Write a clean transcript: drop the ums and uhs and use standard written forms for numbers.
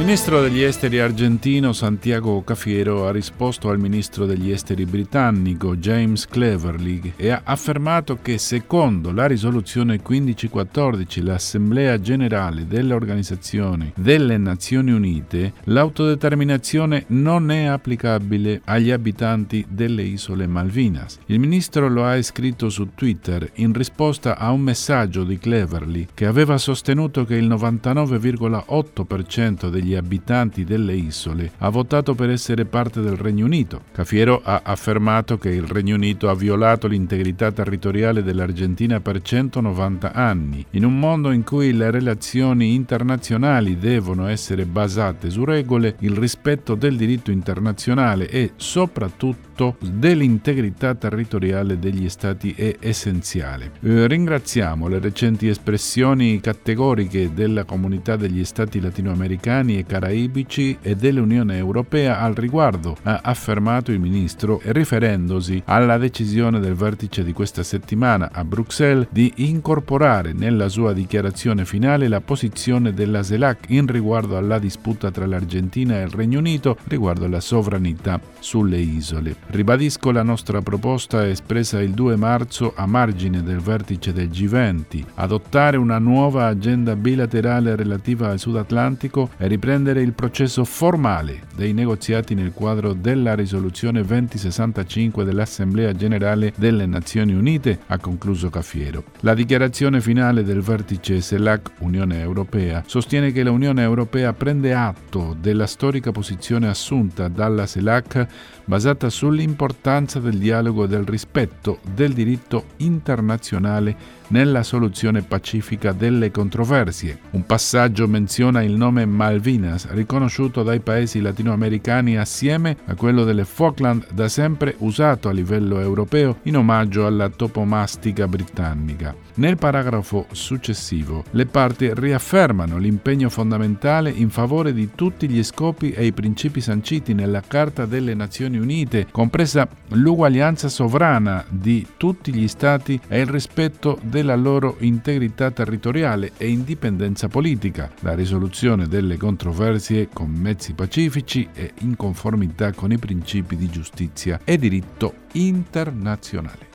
ministro degli esteri argentino Santiago Cafiero ha risposto al ministro degli esteri britannico James Cleverly e ha affermato che secondo la risoluzione 1514 l'Assemblea Generale delle Organizzazioni delle Nazioni Unite l'autodeterminazione non è applicabile agli abitanti delle isole Malvinas. Il ministro lo ha scritto su Twitter in risposta a un messaggio di Cleverly che aveva sostenuto che il 99,8% degli abitanti delle isole ha votato per essere parte del Regno Unito. Cafiero ha affermato che il Regno Unito ha violato l'integrità territoriale dell'Argentina per 190 anni. In un mondo in cui le relazioni internazionali devono essere basate su regole, il rispetto del diritto internazionale e soprattutto dell'integrità territoriale degli Stati è essenziale. Ringraziamo le recenti espressioni categoriche della comunità degli Stati latinoamericani e caraibici e dell'Unione Europea al riguardo, ha affermato il ministro, riferendosi alla decisione del vertice di questa settimana a Bruxelles di incorporare nella sua dichiarazione finale la posizione della CELAC in riguardo alla disputa tra l'Argentina e il Regno Unito riguardo alla sovranità sulle isole. Ribadisco la nostra proposta espressa il 2 marzo a margine del vertice del G20, adottare una nuova agenda bilaterale relativa al Sud Atlantico e riprendere il processo formale dei negoziati nel quadro della risoluzione 2065 dell'Assemblea Generale delle Nazioni Unite, ha concluso Cafiero. La dichiarazione finale del vertice CELAC Unione Europea sostiene che l'Unione Europea prende atto della storica posizione assunta dalla CELAC basata sull'importanza del dialogo e del rispetto del diritto internazionale nella soluzione pacifica delle controversie. Un passaggio menziona il nome Malvinas, riconosciuto dai paesi latinoamericani assieme a quello delle Falkland, da sempre usato a livello europeo in omaggio alla topomastica britannica. Nel paragrafo successivo, le parti riaffermano l'impegno fondamentale in favore di tutti gli scopi e i principi sanciti nella Carta delle Nazioni Unite, compresa l'uguaglianza sovrana di tutti gli Stati e il rispetto della loro integrità territoriale e indipendenza politica, la risoluzione delle controversie con mezzi pacifici e in conformità con i principi di giustizia e diritto internazionale.